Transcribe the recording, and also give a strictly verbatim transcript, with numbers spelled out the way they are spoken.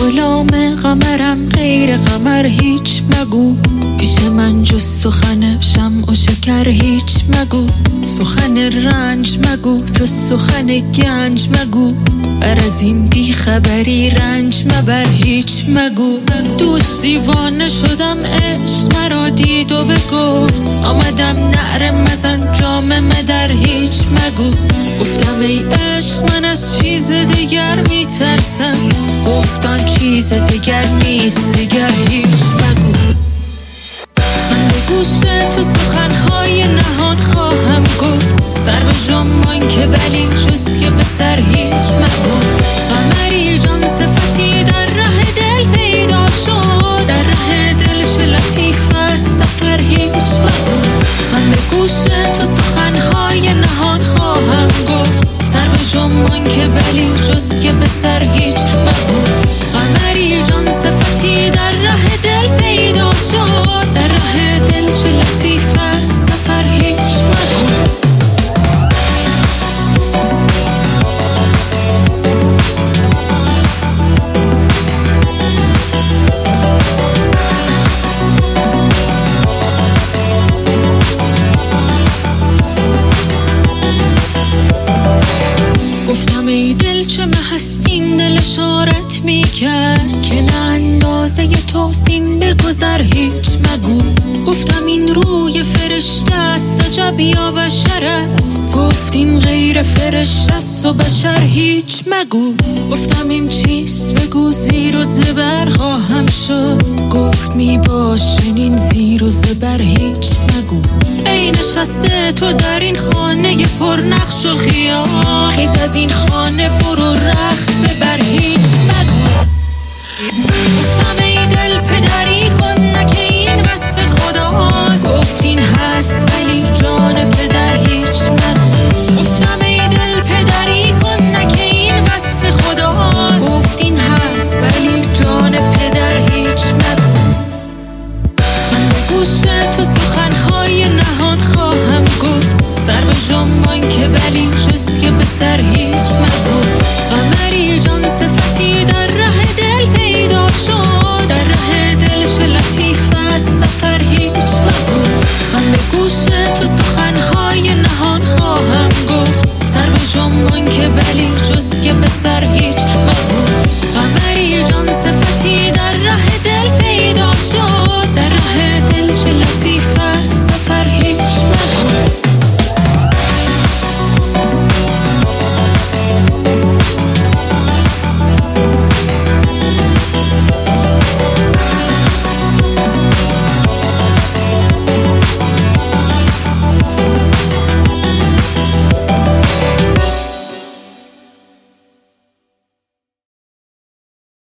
غلام قمرم غیر قمر هیچ مگو، پیش من جز سخن شمع و شکر هیچ مگو، سخن رنج مگو جز سخن گنج مگو، بر از این بی خبری رنج مبر هیچ مگو. دوست دیوانه شدم عشق مرا دید و بگفت، آمدم نعره مزن جام در هیچ مگو. گفتم ای عشق من از چیز دیگر میترسم، گفتان چیز دیگر نیست دیگر هیچ مگو. من به گوش تو سخنهای نهان خواهم گفت، سر به جنبان که بلی جز که به سر هیچ مگو. قمری جان صفتی در ره دل پیدا شد، در ره دل چه لطیف است سفر هیچ مگو. من به گوش تو سخنهای نهان خواهم گفت، سر به جنبان که بلی جز که به سر هیچ مگو. قمری جان صفتی در ره دل پیدا شد، در ره دل چه لطیف است سفر هیچ مگو. گفتم ای دل چه محستین دل اشارت میکرد، که نه اندازه توست این بگذر هیچ مگو. گفتم این روی فرشته است عجب یا بشر است، گفت این غیر فرشته است و بشر هیچ مگو. گفتم این چیست بگو زیر و زبر خواهم شد، گفت می باش چنین زیر و زبر هیچ مگو. ای نشسته تو در این خانه پر نقش و خیال، خیز از این خانه برو رخت ببر هیچ مگو. گفتم ای دل پدری کن که این وصف خداست، گفت این هست و